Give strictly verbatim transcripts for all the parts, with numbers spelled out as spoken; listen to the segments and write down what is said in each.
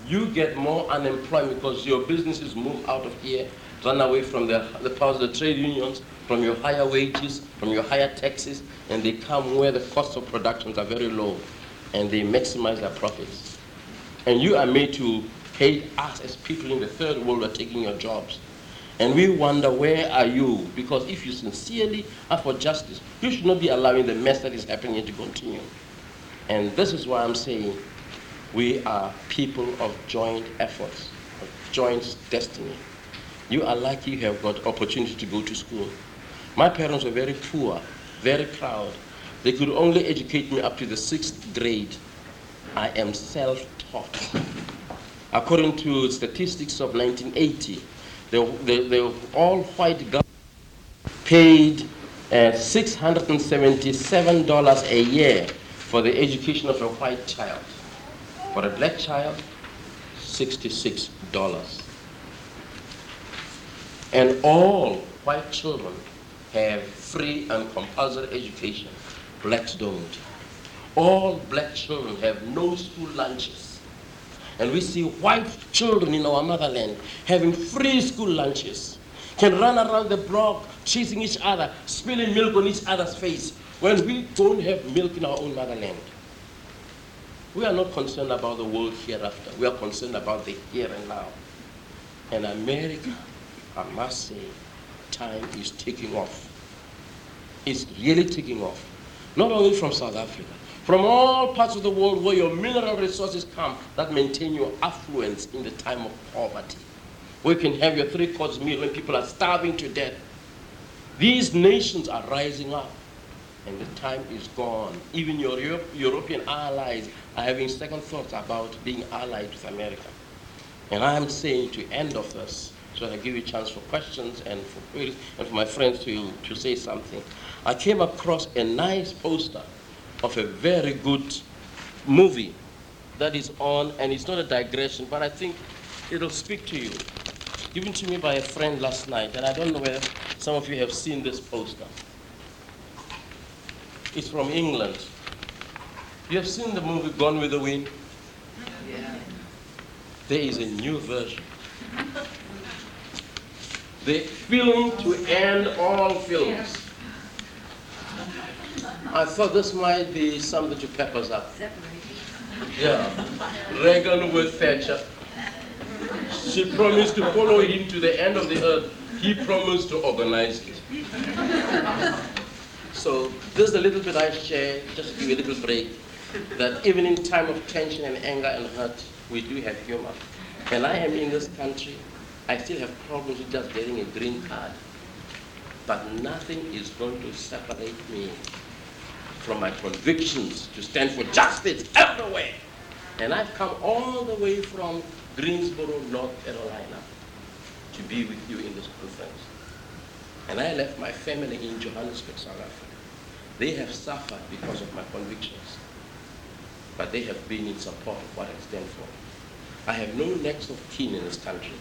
you get more unemployment because your businesses move out of here, run away from the, the powers of the trade unions, from your higher wages, from your higher taxes, and they come where the costs of productions are very low, and they maximize their profits. And you are made to hate us as people in the third world who are taking your jobs. And we wonder, where are you? Because if you sincerely are for justice, you should not be allowing the mess that is happening to continue. And this is why I'm saying we are people of joint efforts, of joint destiny. You are lucky you have got opportunity to go to school. My parents were very poor, very proud. They could only educate me up to the sixth grade. I am self-taught. According to statistics of nineteen eighty, the, the, the all-white government paid uh, six hundred seventy-seven dollars a year for the education of a white child. For a black child, sixty-six dollars. And all white children have free and compulsory education. Blacks don't. All black children have no school lunches. And we see white children in our motherland having free school lunches, can run around the block chasing each other, spilling milk on each other's face, when we don't have milk in our own motherland. We are not concerned about the world hereafter. We are concerned about the here and now. And America, I must say, time is taking off. It's really taking off. Not only from South Africa, from all parts of the world where your mineral resources come that maintain your affluence in the time of poverty. Where you can have your three-course meal when people are starving to death. These nations are rising up, and the time is gone. Even your Europe, European allies are having second thoughts about being allied with America. And I am saying to end of this, so I give you a chance for questions and for queries, and for my friends to, to say something. I came across a nice poster of a very good movie that is on, and it's not a digression, but I think it'll speak to you. Given to me by a friend last night, and I don't know whether some of you have seen this poster. It's from England. You have seen the movie Gone with the Wind? Yeah. There is a new version. The film to end all films. I thought this might be something to pep us up. Yeah. Reagan with Thatcher. She promised to follow him to the end of the earth. He promised to organize it. So this is a little bit I share, just to give you a little break, that even in time of tension and anger and hurt, we do have humor. And I am in this country. I still have problems with just getting a green card. But nothing is going to separate me from my convictions to stand for justice everywhere. And I've come all the way from Greensboro, North Carolina, to be with you in this conference. And I left my family in Johannesburg, South Africa. They have suffered because of my convictions, but they have been in support of what I stand for. I have no next of kin in this country,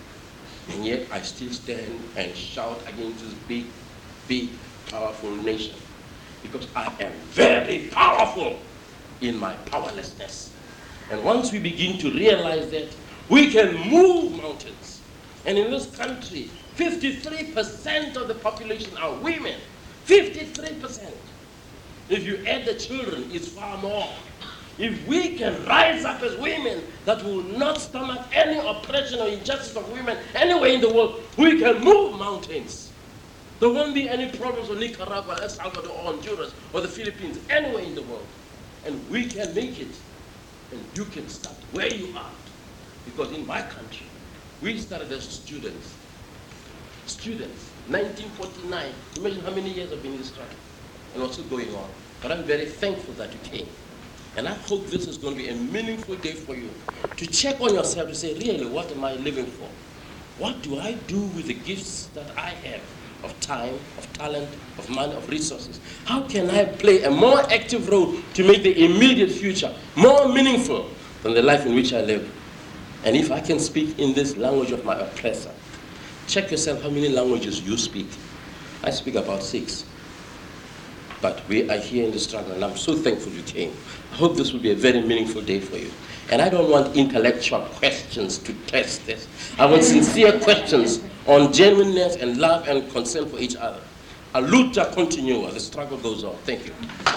and yet I still stand and shout against this big, big, powerful nation, because I am very powerful in my powerlessness. And once we begin to realize that, we can move mountains. And in this country, fifty-three percent of the population are women. fifty-three percent. If you add the children, it's far more. If we can rise up as women that will not stomach any oppression or injustice of women anywhere in the world, we can move mountains. There won't be any problems with Nicaragua, El Salvador, or Honduras, or the Philippines, anywhere in the world. And we can make it. And you can start where you are. Because in my country, we started as students. Students, nineteen forty-nine. Imagine how many years I've been in this struggle and what's going on. But I'm very thankful that you came. And I hope this is going to be a meaningful day for you to check on yourself, to say, really, what am I living for? What do I do with the gifts that I have of time, of talent, of money, of resources? How can I play a more active role to make the immediate future more meaningful than the life in which I live? And if I can speak in this language of my oppressor, check yourself how many languages you speak. I speak about six. But we are here in the struggle, and I'm so thankful you came. I hope this will be a very meaningful day for you. And I don't want intellectual questions to test this. I want sincere questions on genuineness and love and concern for each other. A luta continua, the struggle goes on. Thank you.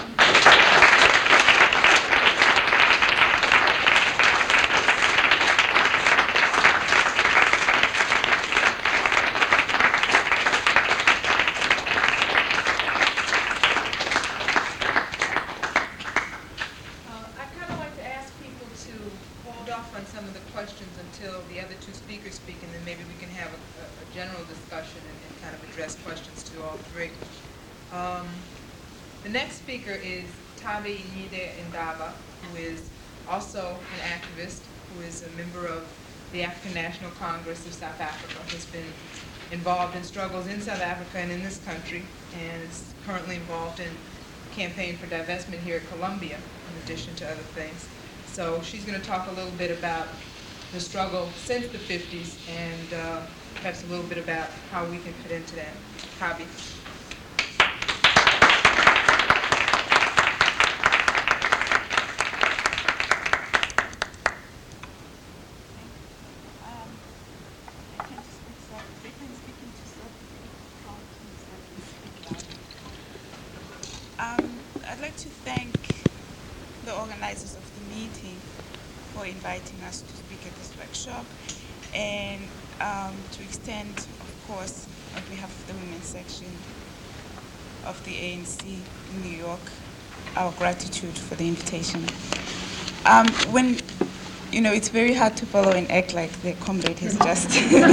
The next speaker is Tabi Nyide Ndaba, who is also an activist, who is a member of the African National Congress of South Africa, has been involved in struggles in South Africa and in this country, and is currently involved in campaign for divestment here at Columbia, in addition to other things. So she's going to talk a little bit about the struggle since the fifties and uh, perhaps a little bit about how we can fit into that. Tabi. Organizers of the meeting for inviting us to speak at this workshop, and um, to extend, of course, on behalf of the women's section of the A N C in New York, our gratitude for the invitation. Um, when, you know, it's very hard to follow and act like the comrade has just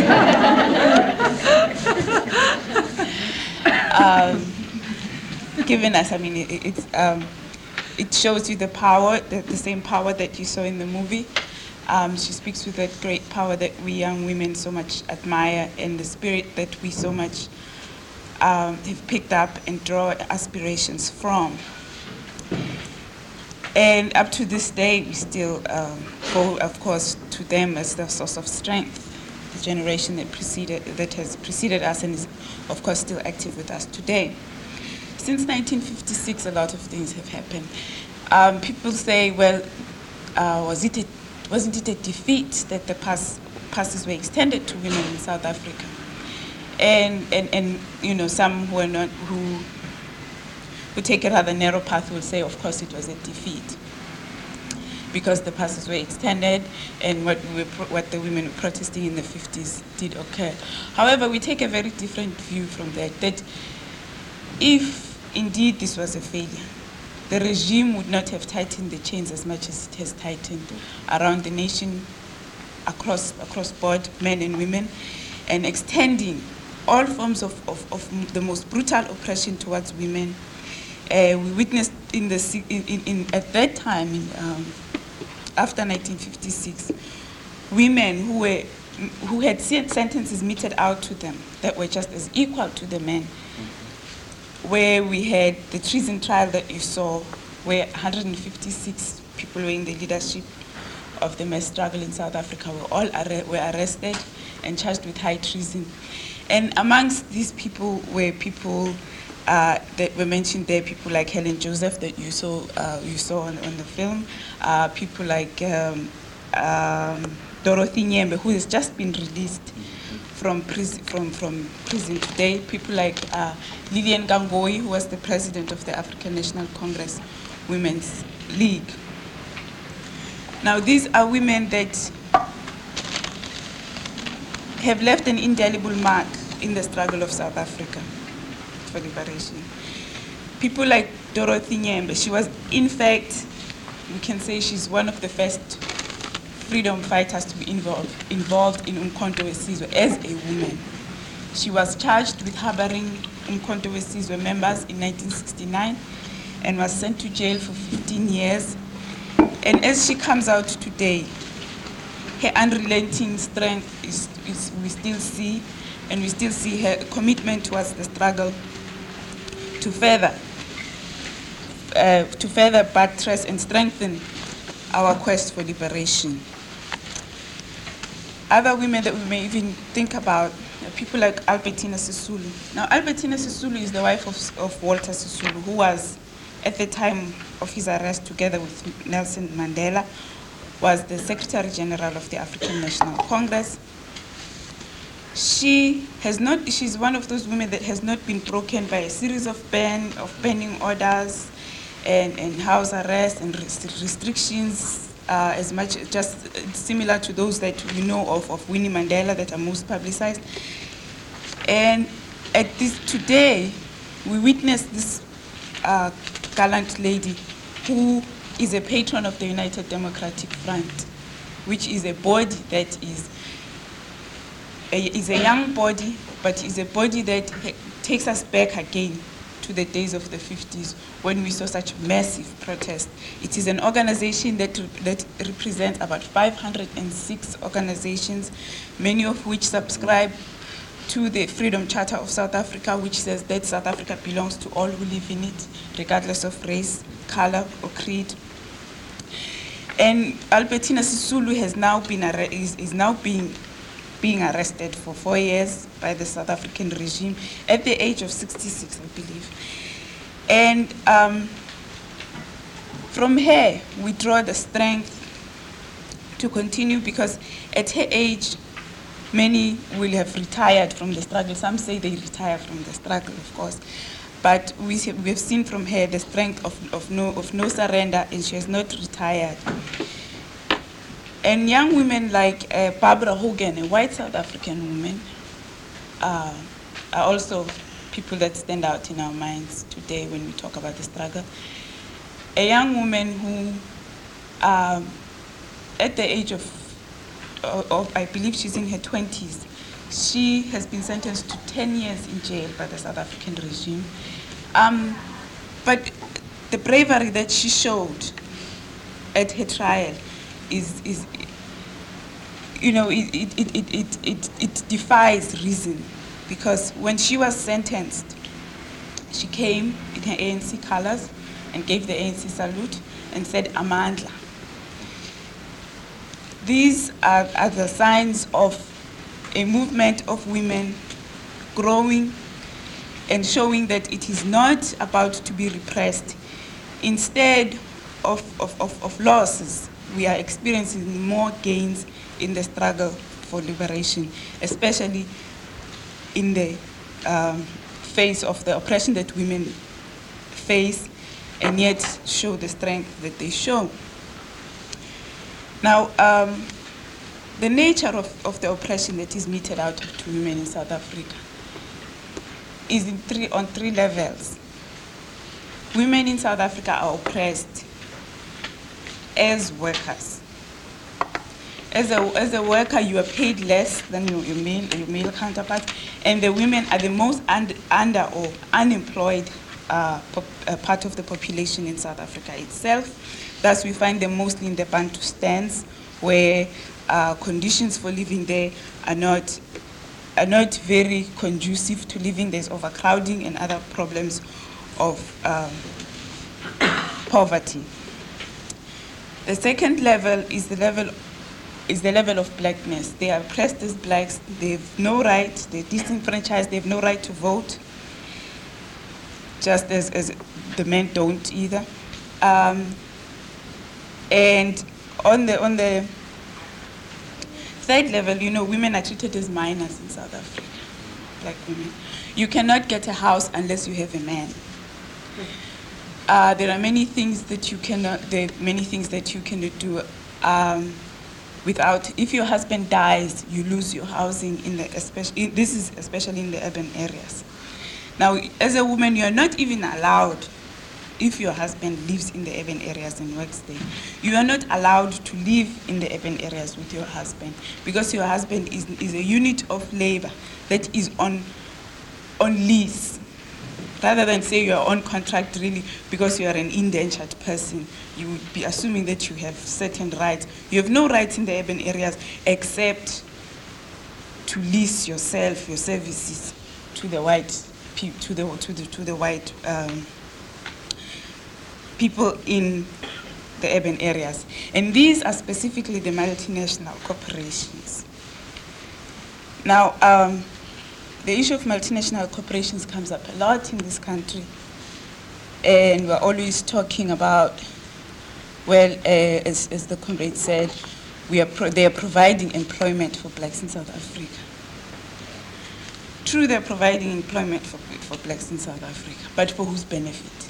um, given us. I mean, it, it's. Um, It shows you the power, the, the same power that you saw in the movie. Um, she speaks with that great power that we young women so much admire, and the spirit that we so much um, have picked up and draw aspirations from. And up to this day, we still um, go, of course, to them as the source of strength. The generation that preceded, that has preceded us and is, of course, still active with us today. Since nineteen fifty-six, a lot of things have happened. Um, people say, well, uh, was it a, wasn't it a defeat that the pass, passes were extended to women in South Africa? And, and, and you know, some who are not, who, who take a rather narrow path will say, of course, it was a defeat, because the passes were extended and what, we were, what the women were protesting in the fifties did occur. However, we take a very different view from that, that if indeed this was a failure, the regime would not have tightened the chains as much as it has tightened around the nation, across across board, men and women, and extending all forms of, of, of the most brutal oppression towards women. Uh, we witnessed in the in, in, in at that time, in, um, after nineteen fifty-six, women who were who had sentences meted out to them that were just as equal to the men. Where we had the treason trial that you saw, where one hundred fifty-six people were in the leadership of the mass struggle in South Africa were all arre were arrested and charged with high treason. And amongst these people were people uh, that were mentioned there, people like Helen Joseph that you saw uh, you saw on, on the film, uh, people like um, um, Dorothy Nyembe, who has just been released from prison, from, from prison today, people like uh, Lillian Gangoi, who was the president of the African National Congress Women's League. Now, these are women that have left an indelible mark in the struggle of South Africa for liberation. People like Dorothy Nyembe, she was, in fact, we can say she's one of the first freedom fighters to be involved, involved in Umkhonto we Sizwe as a woman. She was charged with harboring Umkhonto we Sizwe members in nineteen sixty-nine and was sent to jail for fifteen years. And as she comes out today, her unrelenting strength is, is we still see, and we still see her commitment towards the struggle to further, uh, to further buttress and strengthen our quest for liberation. Other women that we may even think about are people like Albertina Sisulu. Now, Albertina Sisulu is the wife of, of Walter Sisulu, who was, at the time of his arrest, together with Nelson Mandela, was the Secretary General of the African National Congress. She has not, she's one of those women that has not been broken by a series of ban, of banning orders and, and house arrest and rest- restrictions, uh, as much, just similar to those that we know of, of Winnie Mandela that are most publicized. And at this, today, we witness this uh, gallant lady who is a patron of the United Democratic Front, which is a body that is a, is a young body, but is a body that ha- takes us back again to the days of the fifties when we saw such massive protest. It is an organization that, re- that represents about five hundred six organizations, many of which subscribe to the Freedom Charter of South Africa, which says that South Africa belongs to all who live in it, regardless of race, color, or creed. And Albertina Sisulu has now been arre- is, is now being being arrested for four years by the South African regime at the age of sixty-six, I believe. And um, from her, we draw the strength to continue, because at her age, many will have retired from the struggle. Some say they retire from the struggle, of course. But we have, we have seen from her the strength of, of, no, of no surrender, and she has not retired. And young women like uh, Barbara Hogan, a white South African woman, uh, are also people that stand out in our minds today when we talk about the struggle. A young woman who, um, at the age of, of, of, I believe she's in her twenties, she has been sentenced to ten years in jail by the South African regime. Um, but the bravery that she showed at her trial is, is you know, it, it, it, it, it, it, it defies reason, because when she was sentenced, she came in her A N C colors and gave the A N C salute and said, Amandla. These are, are the signs of a movement of women growing and showing that it is not about to be repressed. Instead of, of, of, of losses, we are experiencing more gains in the struggle for liberation, especially in the um, face of the oppression that women face, and yet show the strength that they show. Now, um, the nature of, of the oppression that is meted out to women in South Africa is in three, on three levels. Women in South Africa are oppressed as workers. As a, as a worker, you are paid less than your, your, male, your male counterparts, and the women are the most under, under or unemployed uh, pop, uh, part of the population in South Africa itself. Thus, we find them mostly in the Bantustans, where uh, conditions for living there are not, are not very conducive to living. There's overcrowding and other problems of um, poverty. The second level is the level is the level of blackness. They are oppressed as blacks. They have no right. They're disenfranchised. They have no right to vote, just as, as the men don't either. Um, and on the on the third level, you know, women are treated as minors in South Africa, black women. You cannot get a house unless you have a man. Uh, there are many things that you cannot. There are many things that you cannot do. Um, Without, if your husband dies, you lose your housing in the, especially, this is especially in the urban areas. Now, as a woman, you are not even allowed, if your husband lives in the urban areas and works there, you are not allowed to live in the urban areas with your husband, because your husband is, is a unit of labor that is on, on lease. Rather than say you are on contract, really, because you are an indentured person, you would be assuming that you have certain rights. You have no rights in the urban areas except to lease yourself, your services, to the white, to the to the to the white um, people in the urban areas, and these are specifically the multinational corporations. Now. Um, The issue of multinational corporations comes up a lot in this country, and we're always talking about Well, uh, as, as the comrade said, we are pro they are providing employment for blacks in South Africa. True, they're providing employment for, for blacks in South Africa, but for whose benefit?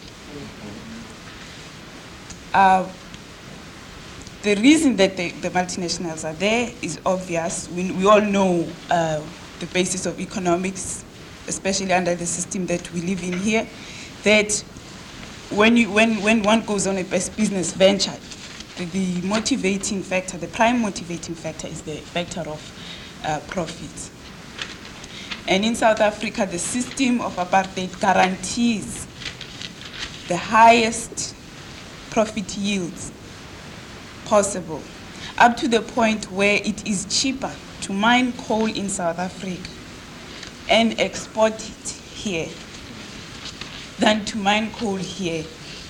Uh, the reason that they, the multinationals are there is obvious. We, we all know uh, the basis of economics, especially under the system that we live in here, that when, you, when, when one goes on a business venture, the, the motivating factor, the prime motivating factor is the factor of uh, profit. And in South Africa, the system of apartheid guarantees the highest profit yields possible, up to the point where it is cheaper to mine coal in South Africa and export it here than to mine coal here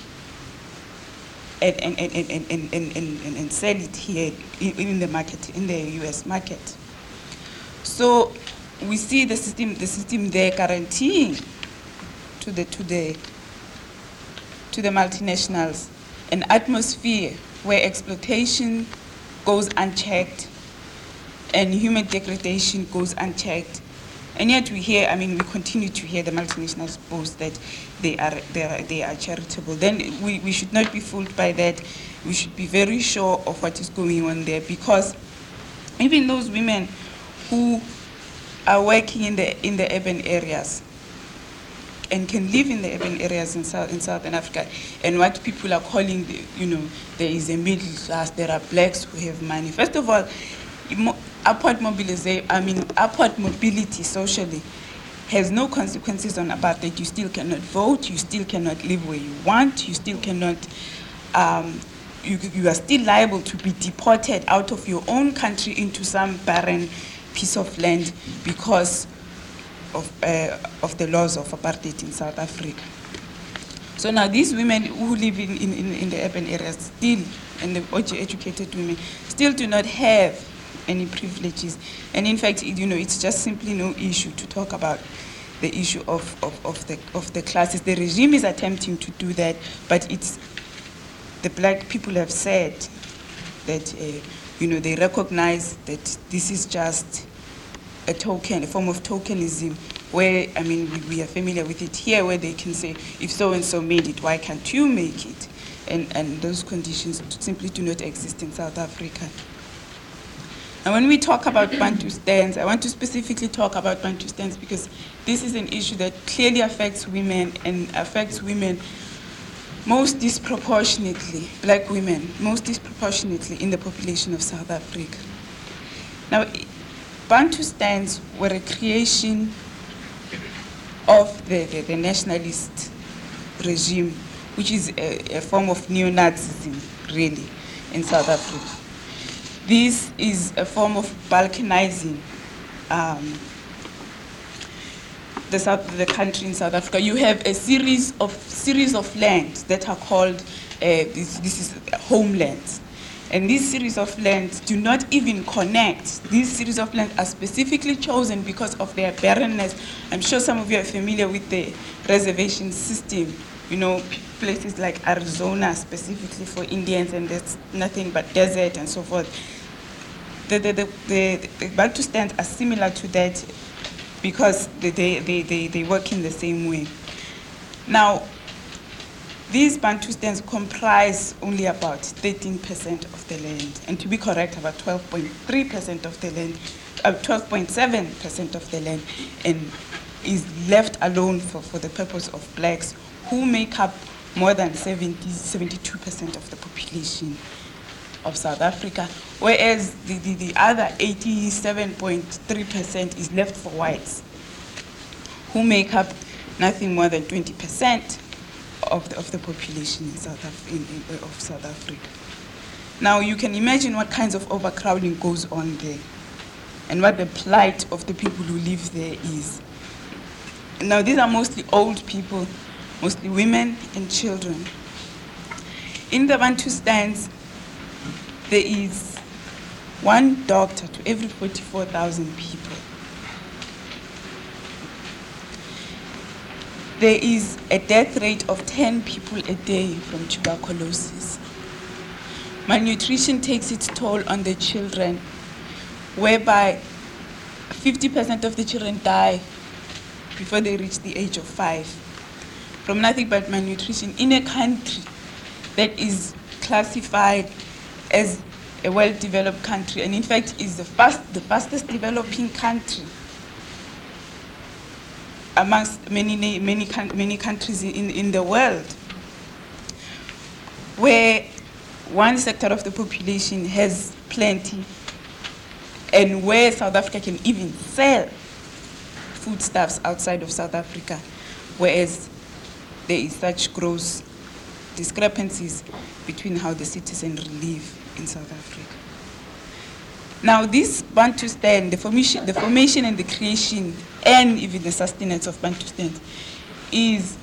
and, and, and, and, and, and, and, and sell it here in, in the market, in the U S market. So we see the system, the system there guaranteeing to the, to the, to the multinationals an atmosphere where exploitation goes unchecked and human degradation goes unchecked. And yet we hear, I mean, we continue to hear the multinationals boast that they are, they are, they are charitable. Then we, we should not be fooled by that. We should be very sure of what is going on there, because even those women who are working in the, in the urban areas and can live in the urban areas in, South, in Southern Africa, and what people are calling, the, you know, there is a middle class, there are blacks who have money. First of all, upward mobilization, I mean, upward mobility socially has no consequences on apartheid. You still cannot vote, you still cannot live where you want, you still cannot, um, you, you are still liable to be deported out of your own country into some barren piece of land because of, uh, of the laws of apartheid in South Africa. So now these women who live in, in, in the urban areas still, and the educated women, still do not have any privileges. And in fact, you know, it's just simply no issue to talk about the issue of, of, of, the, of the classes. The regime is attempting to do that, but it's, the black people have said that, uh, you know, they recognize that this is just a token, a form of tokenism, where, I mean, we, we are familiar with it here, where they can say, if so-and-so made it, why can't you make it? And, and those conditions simply do not exist in South Africa. And when we talk about Bantustans, I want to specifically talk about Bantustans because this is an issue that clearly affects women and affects women most disproportionately, black women, most disproportionately in the population of South Africa. Now, Bantustans were a creation of the, the, the nationalist regime, which is a, a form of neo-Nazism, really, in South Africa. This is a form of balkanizing um, the, South, the country in South Africa. You have a series of series of lands that are called, uh, this, this is homelands. And these series of lands do not even connect. These series of lands are specifically chosen because of their barrenness. I'm sure some of you are familiar with the reservation system. You know, places like Arizona specifically for Indians, and there's nothing but desert and so forth. The, the, the, the, the Bantustans are similar to that because they, they, they, they work in the same way. Now, these Bantustans comprise only about thirteen percent of the land, and to be correct, about twelve point three percent of the land, uh, twelve point seven percent of the land, and is left alone for, for the purpose of blacks, who make up more than seventy, seventy-two percent of the population of South Africa, whereas the, the, the other eighty-seven point three percent is left for whites, who make up nothing more than twenty percent of the, of the population in South, Af in, in, of South Africa. Now you can imagine what kinds of overcrowding goes on there and what the plight of the people who live there is. Now these are mostly old people, mostly women and children. In the Bantustans, there is one doctor to every forty-four thousand people. There is a death rate of ten people a day from tuberculosis. malnutrition takes its toll on the children, whereby fifty percent of the children die before they reach the age of five from nothing but malnutrition in a country that is classified as a well-developed country, and in fact is the, fast, the fastest developing country amongst many, many, many countries in, in the world, where one sector of the population has plenty, and where South Africa can even sell foodstuffs outside of South Africa, whereas there is such gross discrepancies between how the citizens live in South Africa. Now, this Bantustan, the formation, the formation and the creation, and even the sustenance of Bantustan, is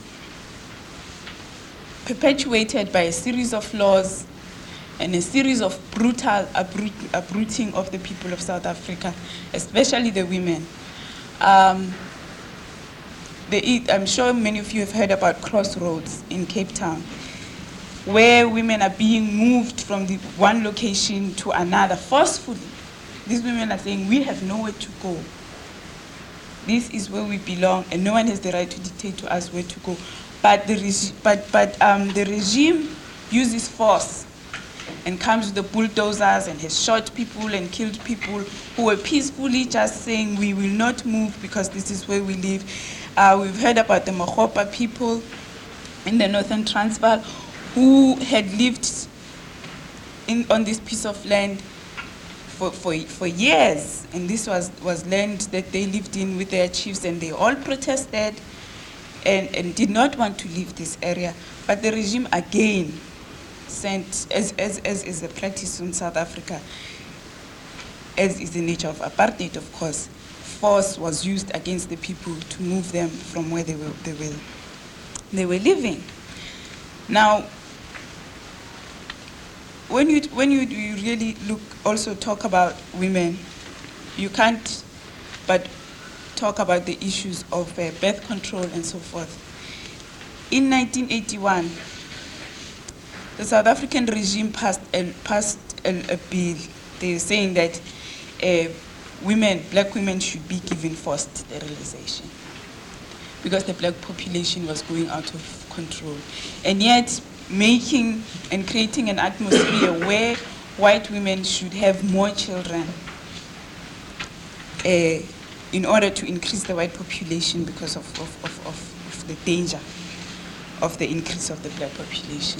perpetuated by a series of laws and a series of brutal uproot, uprooting of the people of South Africa, especially the women. Um, the, I'm sure many of you have heard about Crossroads in Cape Town, where women are being moved from the one location to another forcefully. These women are saying, we have nowhere to go. This is where we belong, and no one has the right to dictate to us where to go. But the, regi but, but, um, the regime uses force and comes with the bulldozers and has shot people and killed people who were peacefully just saying, we will not move because this is where we live. Uh, we've heard about the Mokopa people in the Northern Transvaal who had lived in, on this piece of land for, for, for years. And this was, was land that they lived in with their chiefs, and they all protested and, and did not want to leave this area. But the regime again sent, as, as, as is the practice in South Africa, as is the nature of apartheid, of course, force was used against the people to move them from where they were, they were, they were living. Now, when you, when you, you really look, also talk about women, you can't but talk about the issues of uh, birth control and so forth. In nineteen eighty-one, the South African regime passed a, passed a, a bill. They were saying that uh, women, black women should be given forced sterilization because the black population was going out of control. And yet, making and creating an atmosphere where white women should have more children uh, in order to increase the white population because of, of, of, of, of the danger of the increase of the black population.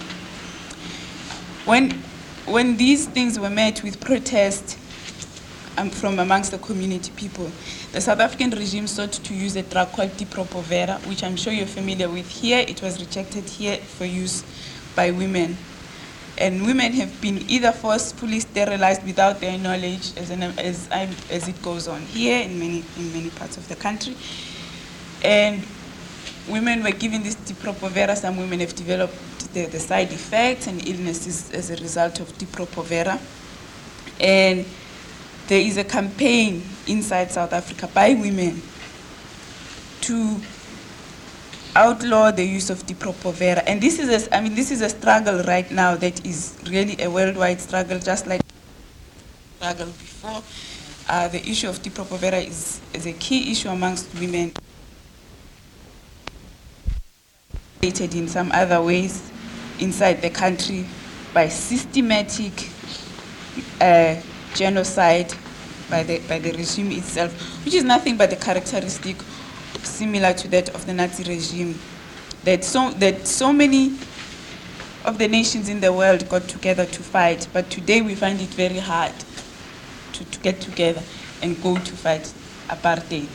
When, when these things were met with protest um, from amongst the community people, the South African regime sought to use a drug called Depo-Provera, which I'm sure you're familiar with. Here, it was rejected here for use by women. And women have been either forcefully sterilized without their knowledge, as, an, as, as it goes on here in many, in many parts of the country. And women were given this Depo-Provera. Some women have developed the, the side effects and illnesses as a result of Depo-Provera. And there is a campaign inside South Africa by women to outlaw the use of Depo-Provera. And this is a, I mean, this is a struggle right now that is really a worldwide struggle, just like the struggle before. Uh, the issue of Depo-Provera is, is a key issue amongst women. In some other ways inside the country by systematic uh, genocide by the, by the regime itself, which is nothing but a characteristic similar to that of the Nazi regime, that so, that so many of the nations in the world got together to fight, but today we find it very hard to, to get together and go to fight apartheid.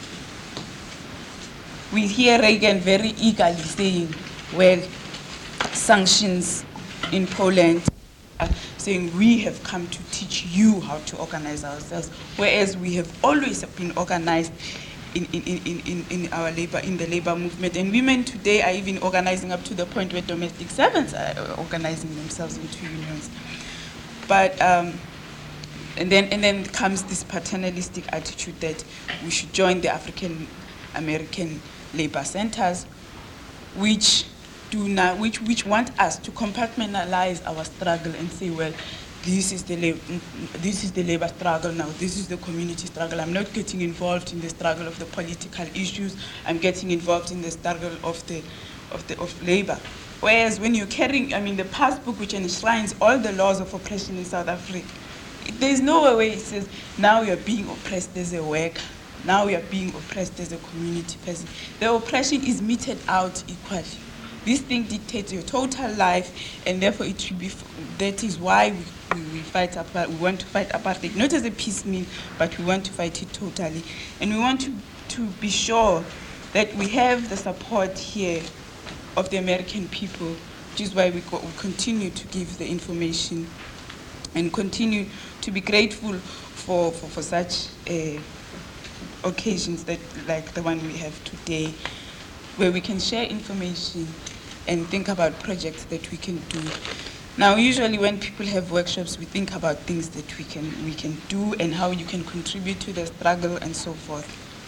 We hear Reagan very eagerly saying, well, sanctions in Poland, uh, saying we have come to teach you how to organize ourselves, whereas we have always been organized in, in, in, in, in our labor, in the labor movement. And women today are even organizing up to the point where domestic servants are organizing themselves into unions. But, um, and then, and then comes this paternalistic attitude that we should join the African American labor centers, which do now, which, which want us to compartmentalize our struggle and say, well, this is the lab- this is the labor struggle now, this is the community struggle. I'm not getting involved in the struggle of the political issues. I'm getting involved in the struggle of the of the of labor. Whereas when you're carrying, I mean, the passbook which enshrines all the laws of oppression in South Africa, there's no way it says now you're being oppressed as a worker, now you're being oppressed as a community person. The oppression is meted out equally. This thing dictates your total life, and therefore it should be. That is why we, we, we fight apart. We want to fight apartheid, not as a piecemeal, but we want to fight it totally, and we want to to be sure that we have the support here of the American people, which is why we, go, we continue to give the information and continue to be grateful for for, for such uh, occasions that like the one we have today, where we can share information and think about projects that we can do. Now, usually when people have workshops, we think about things that we can we can do and how you can contribute to the struggle and so forth.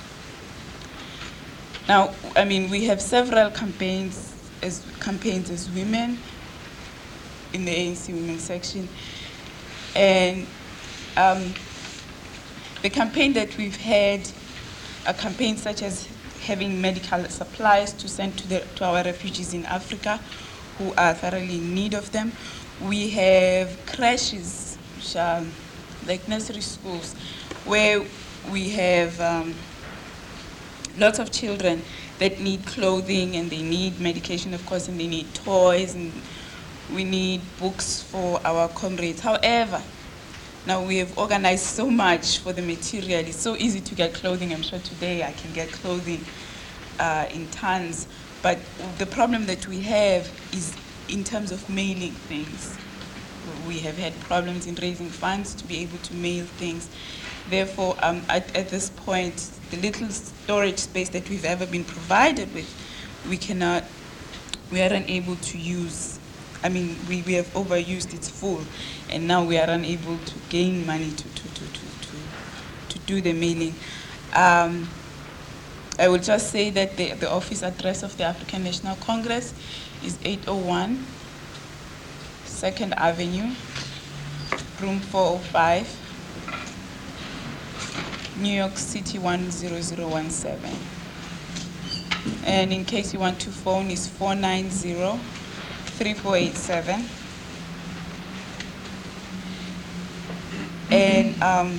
Now, I mean, we have several campaigns as campaigns as women in the A N C Women section, and um, the campaign that we've had, a campaign such as having medical supplies to send to, the, to our refugees in Africa who are thoroughly in need of them. We have crashes, which are like nursery schools, where we have um, lots of children that need clothing and they need medication, of course, and they need toys, and we need books for our comrades. However, now we have organized so much for the material. It's so easy to get clothing. I'm sure today I can get clothing uh, in tons. But the problem that we have is in terms of mailing things. We have had problems in raising funds to be able to mail things. Therefore, um, at, at this point, the little storage space that we've ever been provided with, we cannot, we are unable to use. I mean, we, we have overused, it's full, and now we are unable to gain money to, to, to, to, to, to do the mailing. Um, I will just say that the, the office address of the African National Congress is eight oh one second Avenue, room four oh five, New York City one zero zero one seven. And in case you want to phone, it's four nine zero, three four eight seven. And um,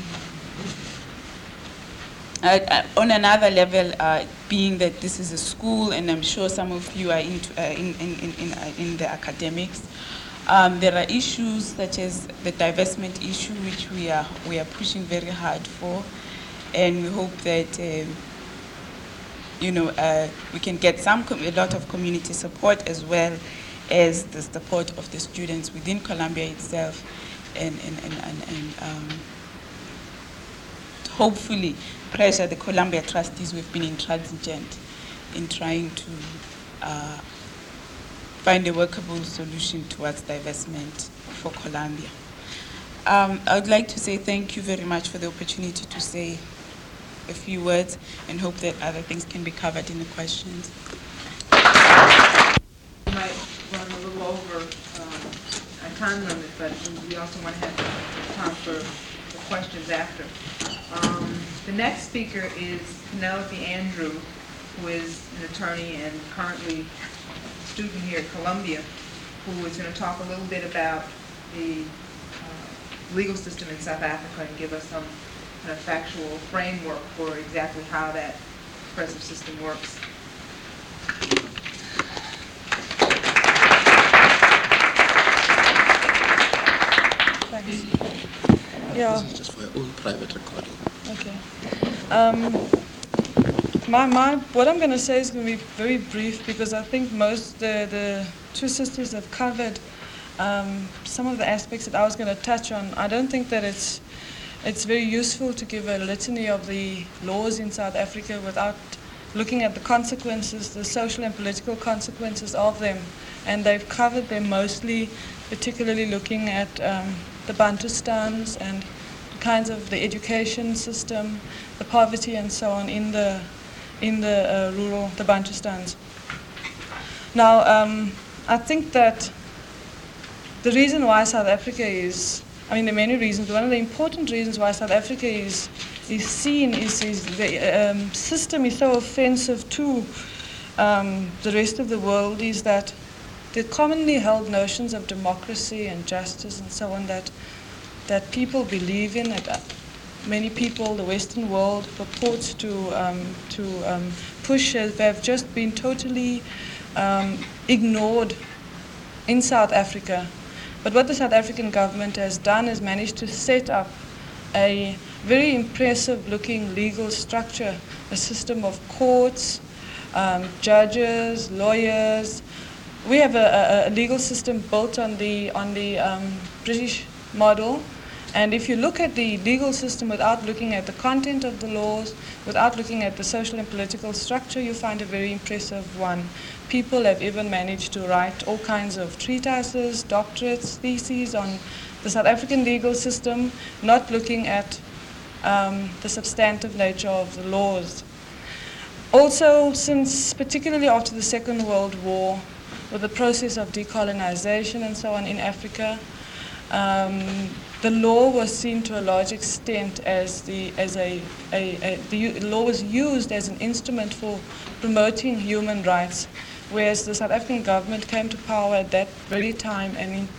uh, uh, on another level, uh, being that this is a school, and I'm sure some of you are into, uh, in, in, in, in, uh, in the academics, um, there are issues such as the divestment issue, which we are, we are pushing very hard for. And we hope that um, you know, uh, we can get some a lot of community support as well as the support of the students within Columbia itself, and, and, and, and, and um, hopefully pressure the Columbia trustees who have been intransigent in trying to uh, find a workable solution towards divestment for Columbia. Um, I would like to say thank you very much for the opportunity to say a few words, and hope that other things can be covered in the questions. We might run a little over um, our time limit, but we also want to have time for, for questions after. Um, the next speaker is Penelope Andrew, who is an attorney and currently a student here at Columbia, who is going to talk a little bit about the uh, legal system in South Africa and give us some kind of factual framework for exactly how that oppressive system works. Thanks. Yeah. This is just for your own private recording. Okay. Um, my, my, what I'm going to say is going to be very brief, because I think most the, the two sisters have covered um, some of the aspects that I was going to touch on. I don't think that it's It's very useful to give a litany of the laws in South Africa without looking at the consequences, the social and political consequences of them. And they've covered them mostly, particularly looking at um, the Bantustans and the kinds of the education system, the poverty and so on in the, in the uh, rural, the Bantustans. Now, um, I think that the reason why South Africa is, I mean, there are many reasons, but one of the important reasons why South Africa is, is seen is, is the um, system is so offensive to um, the rest of the world is that the commonly held notions of democracy and justice and so on that that people believe in, that many people, the Western world, purports to um, to um, push, have just been totally um, ignored in South Africa. But what the South African government has done is managed to set up a very impressive-looking legal structure, a system of courts, um, judges, lawyers. We have a, a, a legal system built on the on the um, British model, and if you look at the legal system without looking at the content of the laws, without looking at the social and political structure, you find a very impressive one. People have even managed to write all kinds of treatises, doctorates, theses on the South African legal system, not looking at um, the substantive nature of the laws. Also, since particularly after the Second World War, with the process of decolonization and so on in Africa, um, the law was seen to a large extent as the as a, a, a the law was used as an instrument for promoting human rights, whereas the South African government came to power at that very time and in,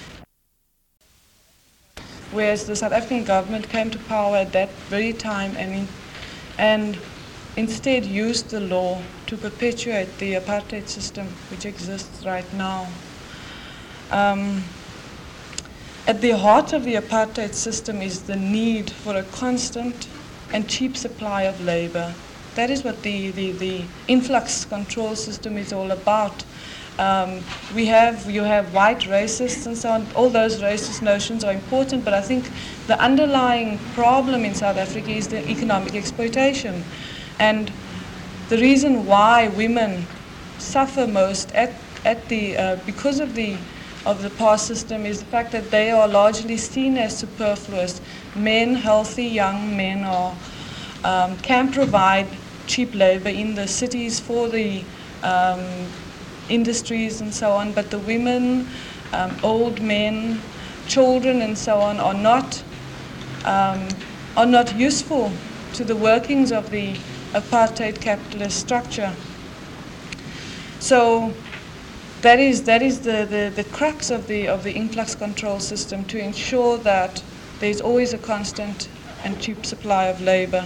whereas the South African government came to power at that very time and in, and instead used the law to perpetuate the apartheid system which exists right now. Um, at the heart of the apartheid system is the need for a constant and cheap supply of labor. That is what the, the, the influx control system is all about. Um, we have, you have white racists and so on. All those racist notions are important, but I think the underlying problem in South Africa is the economic exploitation. And the reason why women suffer most at, at the, uh, because of the, of the past system is the fact that they are largely seen as superfluous. Men, healthy young men, are, um, can provide cheap labor in the cities for the um, industries and so on, but the women, um, old men, children and so on are not, um, are not useful to the workings of the apartheid capitalist structure. So that is that is the, the, the crux of the of the influx control system, to ensure that there is always a constant and cheap supply of labor.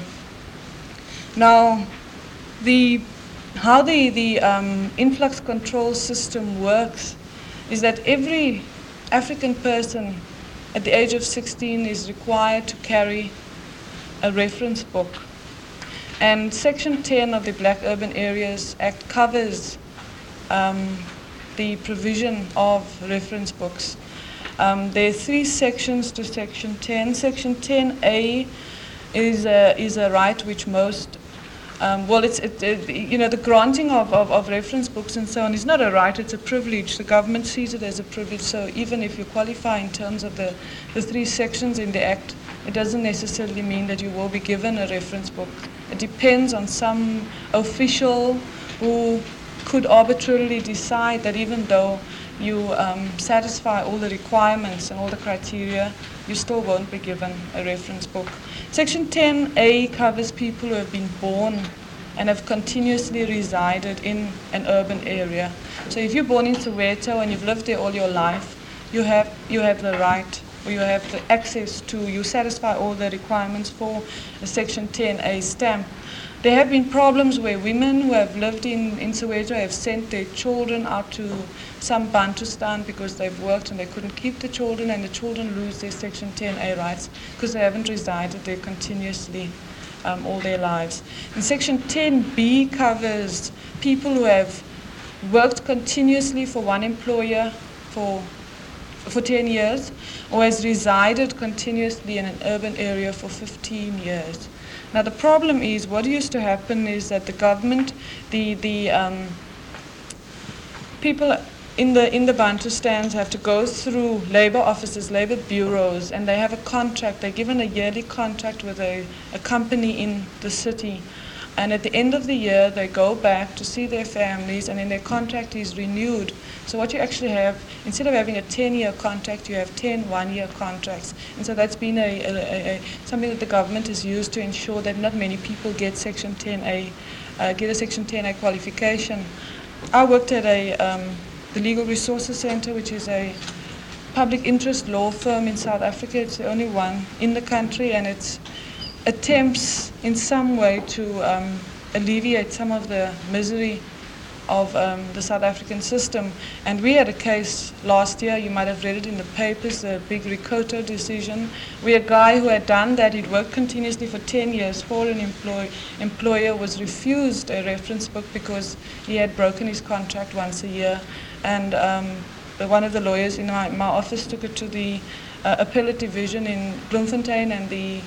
Now, the how the the um, influx control system works is that every African person at the age of sixteen is required to carry a reference book. And Section ten of the Black Urban Areas Act covers um, the provision of reference books. Um, there are three sections to Section ten. Section ten A is a, is a right which most, um, well, it's, it, it, you know, the granting of, of, of reference books and so on is not a right, it's a privilege. The government sees it as a privilege, so even if you qualify in terms of the, the three sections in the Act, it doesn't necessarily mean that you will be given a reference book. It depends on some official who could arbitrarily decide that even though you um, satisfy all the requirements and all the criteria, you still won't be given a reference book. Section ten A covers people who have been born and have continuously resided in an urban area. So if you're born in Soweto and you've lived there all your life, you have, you have the right, or you have the access to, you satisfy all the requirements for a Section ten A stamp. There have been problems where women who have lived in, in Soweto have sent their children out to some Bantustan because they've worked and they couldn't keep the children, and the children lose their Section ten A rights because they haven't resided there continuously um, all their lives. And Section ten B covers people who have worked continuously for one employer for for ten years, or has resided continuously in an urban area for fifteen years. Now the problem is, what used to happen is that the government, the the um, people in the in the Bantustans have to go through labor offices, labor bureaus, and they have a contract. They're given a yearly contract with a, a company in the city. And at the end of the year, they go back to see their families, and then their contract is renewed. So what you actually have, instead of having a ten-year contract, you have ten one-year contracts. And so that's been a, a, a, something that the government has used to ensure that not many people get Section ten A, uh, get a Section ten A qualification. I worked at a, um, the Legal Resources Center, which is a public interest law firm in South Africa. It's the only one in the country, and it's attempts in some way to um, alleviate some of the misery of um, the South African system. And we had a case last year, you might have read it in the papers, the big Ricoto decision, where a guy who had done that, he'd worked continuously for ten years for an employ employer, was refused a reference book because he had broken his contract once a year. And um, the, one of the lawyers in my, my office took it to the uh, appellate division in Bloemfontein, and the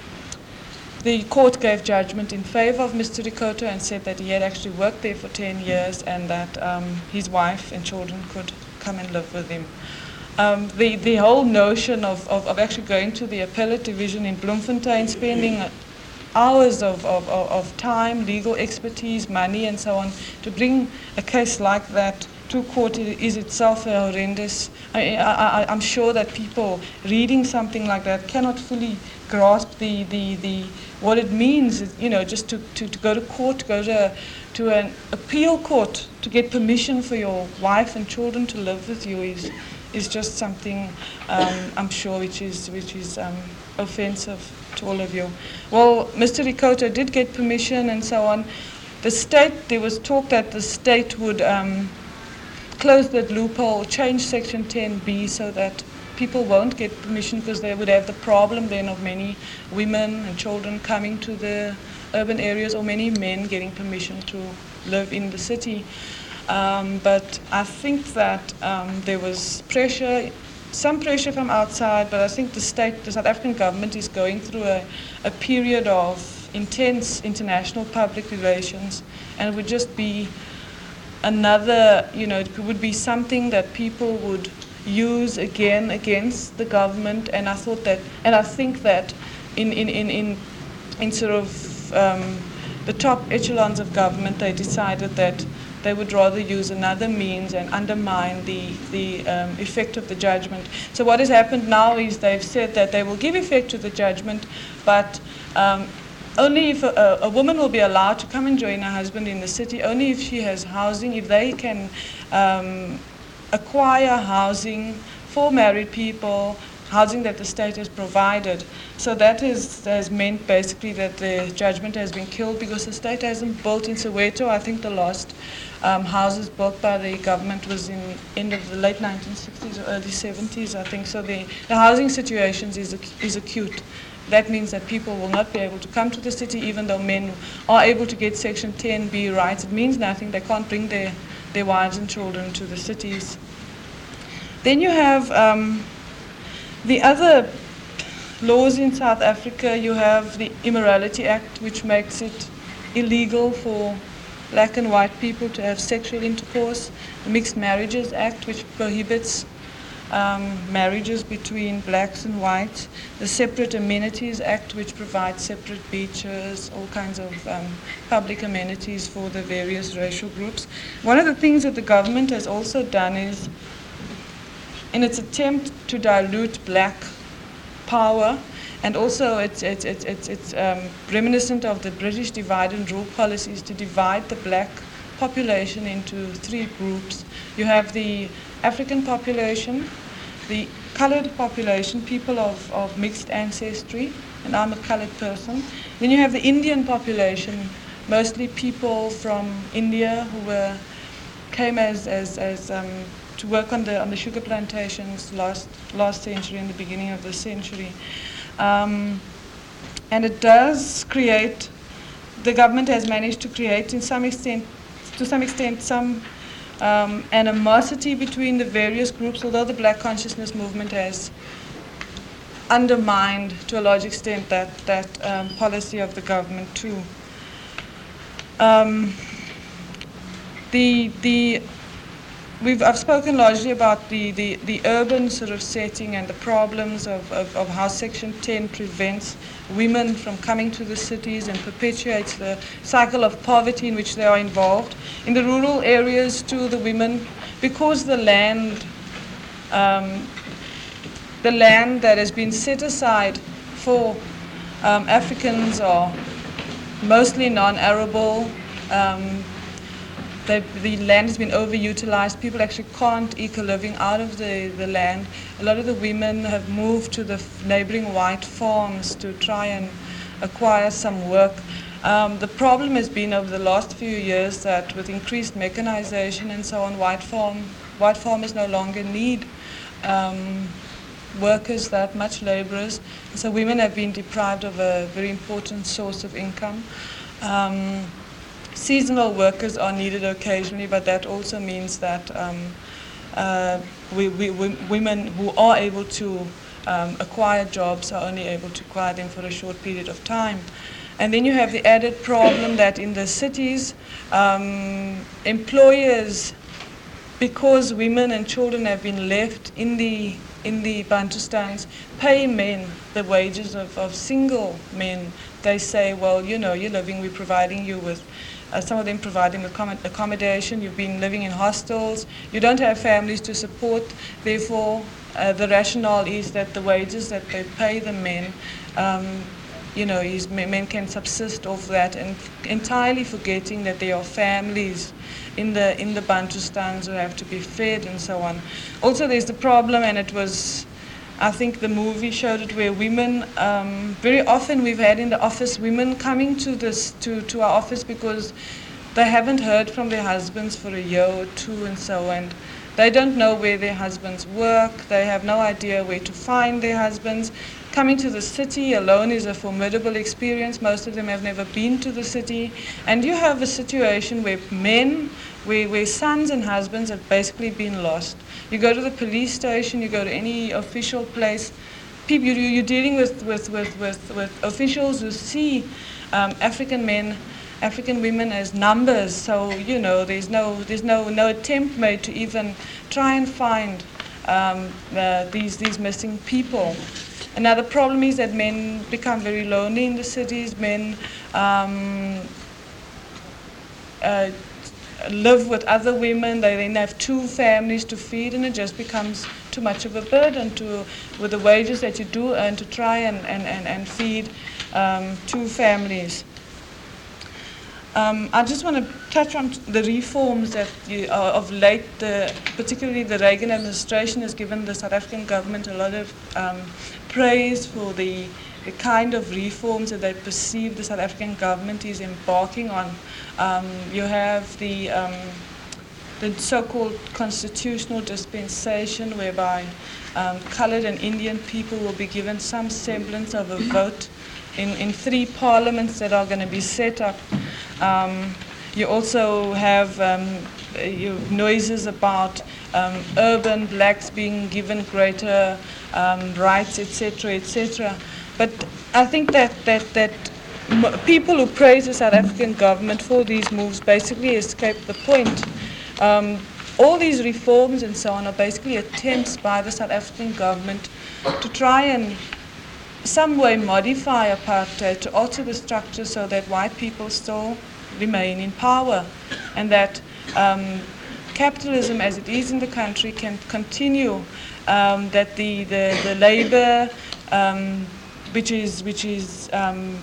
The court gave judgment in favor of Mister Ricoto and said that he had actually worked there for ten years and that um, his wife and children could come and live with him. Um, the, the whole notion of, of, of actually going to the appellate division in Bloemfontein, spending hours of, of, of time, legal expertise, money and so on, to bring a case like that to court is itself a horrendous. I, I, I'm sure that people reading something like that cannot fully grasp the, the, the what it means, you know, just to, to, to go to court, to go to, to an appeal court to get permission for your wife and children to live with you is is just something um, I'm sure which is which is um, offensive to all of you. Well, Mister Ricoto did get permission and so on. The state, there was talk that the state would um, close that loophole, change Section ten B so that people won't get permission, because they would have the problem then of many women and children coming to the urban areas, or many men getting permission to live in the city. Um, but I think that um, there was pressure, some pressure from outside, but I think the state, the South African government is going through a, a period of intense international public relations, and it would just be another, you know, it would be something that people would use again against the government. And I thought that, and I think that in in in in, in sort of um, the top echelons of government, they decided that they would rather use another means and undermine the the um, effect of the judgment. So what has happened now is they've said that they will give effect to the judgment, but um, only if a, a woman will be allowed to come and join her husband in the city, only if she has housing, if they can um, acquire housing for married people, housing that the state has provided. So that is, has meant basically that the judgment has been killed, because the state hasn't built in Soweto. I think the last um, houses built by the government was in end of the late nineteen sixties or early seventies, I think. So the, the housing situation is, is acute. That means that people will not be able to come to the city, even though men are able to get Section ten B rights. It means nothing. They can't bring their, their wives and children to the cities. Then you have um, the other laws in South Africa. You have the Immorality Act, which makes it illegal for black and white people to have sexual intercourse. The Mixed Marriages Act, which prohibits Um, marriages between blacks and whites, the Separate Amenities Act, which provides separate beaches, all kinds of um, public amenities for the various racial groups. One of the things that the government has also done is, in its attempt to dilute black power, and also it's, it's, it's, it's, it's um, reminiscent of the British divide and rule policies, to divide the black population into three groups. You have the African population, the colored population, people of, of mixed ancestry, and I'm a colored person. Then you have the Indian population, mostly people from India who were, came as, as, as um, to work on the, on the sugar plantations last, last century and the beginning of this century. Um, and it does create, the government has managed to create in some extent, to some extent, some Um, animosity between the various groups, although the Black Consciousness Movement has undermined to a large extent that, that um, policy of the government too. Um, the, the we've, I've spoken largely about the, the, the urban sort of setting and the problems of, of, of how Section ten prevents women from coming to the cities and perpetuates the cycle of poverty in which they are involved. In the rural areas too, the women, because the land, um, the land that has been set aside for um, Africans are mostly non-arable. Um, The, the land has been overutilized. People actually can't eke a living out of the, the land. A lot of the women have moved to the neighboring white farms to try and acquire some work. Um, the problem has been over the last few years that with increased mechanization and so on, white, farm, white farmers no longer need um, workers that much, laborers. So women have been deprived of a very important source of income. Um, Seasonal workers are needed occasionally, but that also means that um, uh, we, we, we, women who are able to um, acquire jobs are only able to acquire them for a short period of time. And then you have the added problem that in the cities, um, employers, because women and children have been left in the in the Bantustans, pay men the wages of, of single men. They say, well, you know, you're living, we're providing you with Uh, some of them providing accom- accommodation, you've been living in hostels, you don't have families to support, therefore uh, the rationale is that the wages that they pay the men, um, you know, is men can subsist off that, and entirely forgetting that there are families in the in the Bantustans who have to be fed and so on. Also there's the problem, and it was, I think the movie showed it, where women, um, very often we've had in the office women coming to this to, to our office because they haven't heard from their husbands for a year or two and so, and they don't know where their husbands work, they have no idea where to find their husbands. Coming to the city alone is a formidable experience. Most of them have never been to the city, and you have a situation where men, where, where sons and husbands have basically been lost. You go to the police station, you go to any official place, people, you, you're dealing with, with, with, with, with officials who see um, African men, African women as numbers. So, you know, there's no, there's no, no attempt made to even try and find um, uh, these, these missing people. Another problem is that men become very lonely in the cities. Men um, uh, live with other women. They then have two families to feed, and it just becomes too much of a burden to, with the wages that you do earn, to try and, and, and, and feed um, two families. Um, I just want to touch on the reforms that you, uh, of late, the, particularly the Reagan administration has given the South African government a lot of um, praise for the, the kind of reforms that they perceive the South African government is embarking on. Um, you have the, um, the so-called constitutional dispensation, whereby um, colored and Indian people will be given some semblance of a vote in, in three parliaments that are going to be set up. Um, you also have um, you noises about um, urban blacks being given greater um, rights, et cetera, et cetera. But I think that that that m- people who praise the South African government for these moves basically escape the point. Um, all these reforms and so on are basically attempts by the South African government to try and some way modify apartheid, to alter the structure so that white people still remain in power, and that um, capitalism as it is in the country can continue, um, that the, the, the labor um, which is, which is um,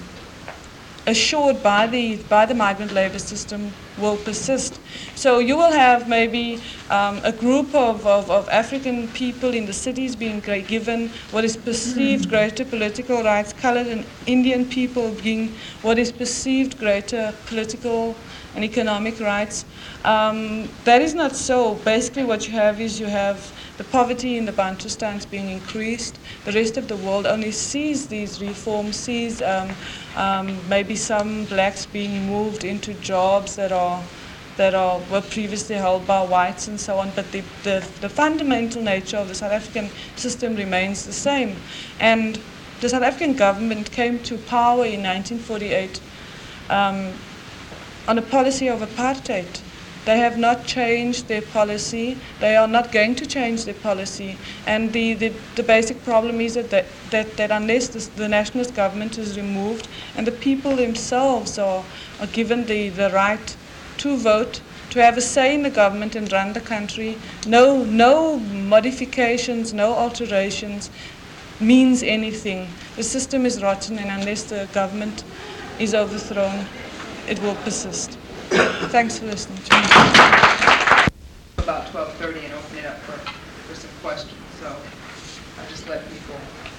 assured by the, by the migrant labor system will persist. So you will have maybe um, a group of, of, of African people in the cities being given what is perceived greater political rights, colored and Indian people being what is perceived greater political and economic rights. Um, that is not so. Basically what you have is you have the poverty in the Bantustans being increased. The rest of the world only sees these reforms, sees um, um, maybe some blacks being moved into jobs that are that are were previously held by whites and so on, but the, the, the fundamental nature of the South African system remains the same. And the South African government came to power in nineteen forty-eight um, on a policy of apartheid. They have not changed their policy. They are not going to change their policy. And the, the, the basic problem is that, that, that, that unless this, the nationalist government is removed and the people themselves are, are given the, the right to vote, to have a say in the government and run the country, no, no modifications, no alterations means anything. The system is rotten, and unless the government is overthrown, it will persist. Thanks for listening to me. About twelve thirty and open it up for, for some questions. So I'll just let people.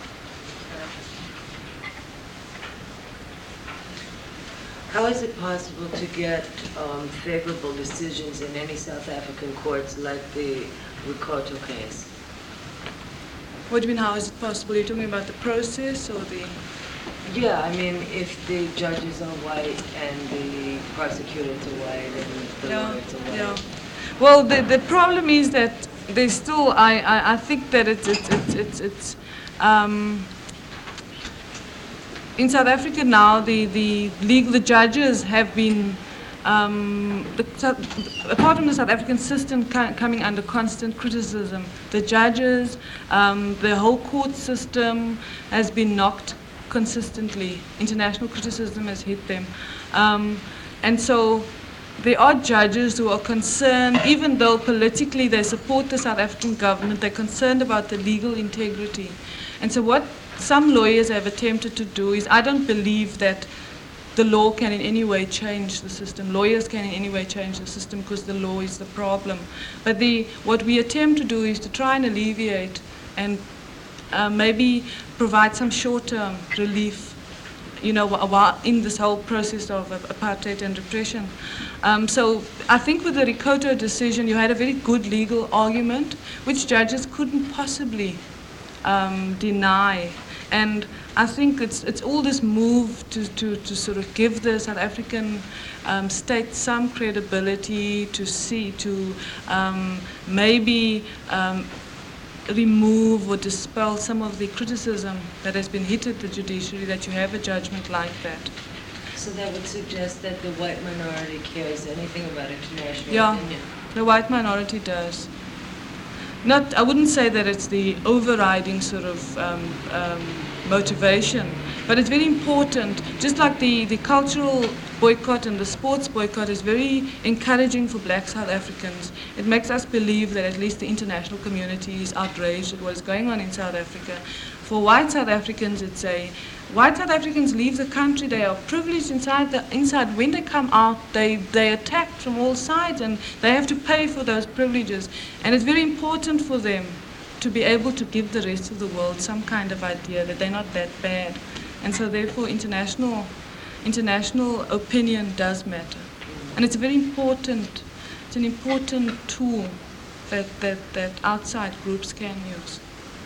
How is it possible to get um, favorable decisions in any South African courts like the Ricoto case? What do you mean, how is it possible? You're talking about the process or the... Yeah, I mean, if the judges are white and the prosecutors are white and the Yeah, lawyers are white. yeah. Well, the, the problem is that they still, I, I, I think that it's, it's, it's, it's, it's um, in South Africa now, the, the legal, the judges have been, um, the, apart from the South African system co coming under constant criticism, the judges, um, the whole court system has been knocked consistently. International criticism has hit them. Um, and so there are judges who are concerned, even though politically they support the South African government, they're concerned about the legal integrity. And so what some lawyers have attempted to do is, I don't believe that the law can in any way change the system. Lawyers can in any way change the system because the law is the problem. But the, what we attempt to do is to try and alleviate and uh, maybe provide some short-term relief, you know, while in this whole process of apartheid and repression. Um, so I think with the Ricoto decision, you had a very good legal argument, which judges couldn't possibly um, deny. And I think it's, it's all this move to, to, to sort of give the South African um, state some credibility, to see, to um, maybe um, remove or dispel some of the criticism that has been hit at the judiciary, that you have a judgment like that. So that would suggest that the white minority cares anything about international Yeah, opinion. the white minority does. Not, I wouldn't say that it's the overriding sort of um, um, motivation, but it's very important. Just like the, the cultural boycott and the sports boycott is very encouraging for black South Africans. It makes us believe that at least the international community is outraged at what is going on in South Africa. For white South Africans, it's a white South Africans leave the country, they are privileged inside. The, inside. When they come out, they, they're attacked from all sides and they have to pay for those privileges. And it's very important for them to be able to give the rest of the world some kind of idea that they're not that bad. And so therefore international, international opinion does matter. And it's a very important, it's an important tool that, that, that outside groups can use.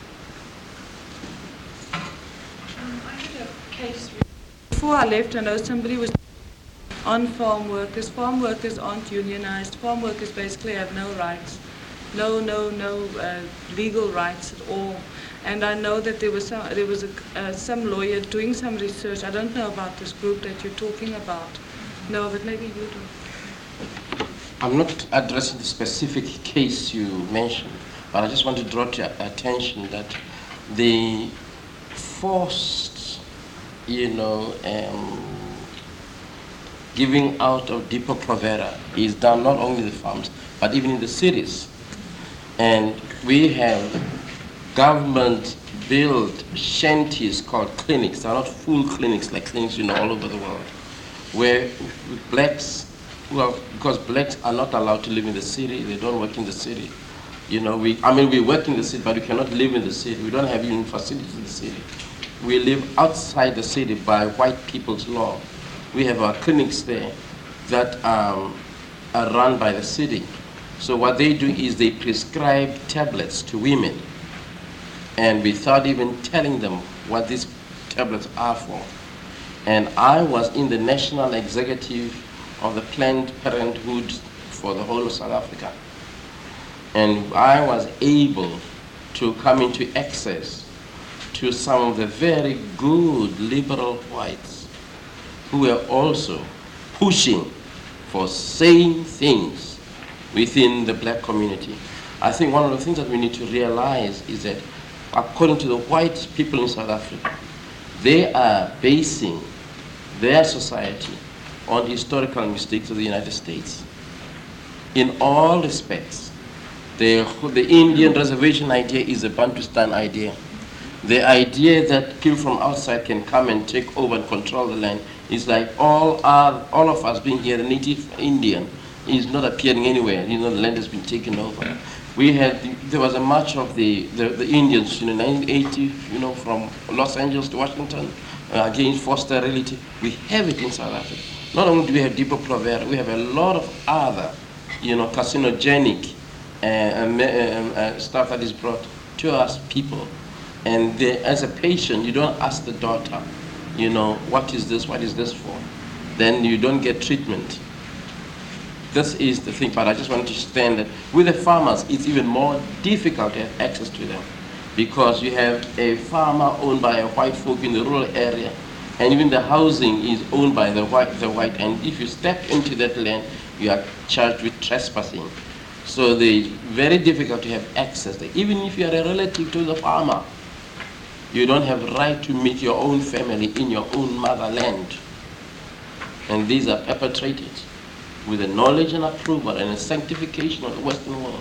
Before I left, I know somebody was on farm workers. Farm workers aren't unionized. Farm workers basically have no rights, no, no, no uh, legal rights at all. And I know that there was some, there was a, uh, some lawyer doing some research. I don't know about this group that you're talking about. No, but maybe you do. I'm not addressing the specific case you mentioned, but I just want to draw to your attention that the forced, you know, um, giving out of Depo-Provera is done not only in the farms, but even in the cities. And we have government-built shanties called clinics. They're not full clinics like clinics you know all over the world, where blacks, who are, because blacks are not allowed to live in the city, they don't work in the city. You know, we, I mean, we work in the city, but we cannot live in the city. We don't have even facilities in the city. We live outside the city by white people's law. We have our clinics there that um, are run by the city. So what they do is they prescribe tablets to women, and without even telling them what these tablets are for. And I was in the national executive of the Planned Parenthood for the whole of South Africa. And I was able to come into access to some of the very good liberal whites who were also pushing for same things within the black community. I think one of the things that we need to realize is that according to the white people in South Africa, they are basing their society on historical mistakes of the United States. In all respects, the, the Indian reservation idea is a Bantustan idea. The idea that people from outside can come and take over and control the land is like all, our, all of us being here, a native Indian, is not appearing anywhere. You know, the land has been taken over. We had, the, there was a march of the, the, the Indians in nineteen eighty, you know, from Los Angeles to Washington uh, against forced sterility. We have it in South Africa. Not only do we have Depo-Provera, we have a lot of other, you know, carcinogenic uh, uh, uh, stuff that is brought to us people. And they, as a patient, you don't ask the daughter, you know, what is this, what is this for? Then you don't get treatment. This is the thing, but I just want to understand that with the farmers, it's even more difficult to have access to them because you have a farmer owned by a white folk in the rural area, and even the housing is owned by the white, the white, and if you step into that land, you are charged with trespassing. So it's very difficult to have access. Even if you are a relative to the farmer, you don't have the right to meet your own family in your own motherland. And these are perpetrated with the knowledge and approval and the sanctification of the Western world.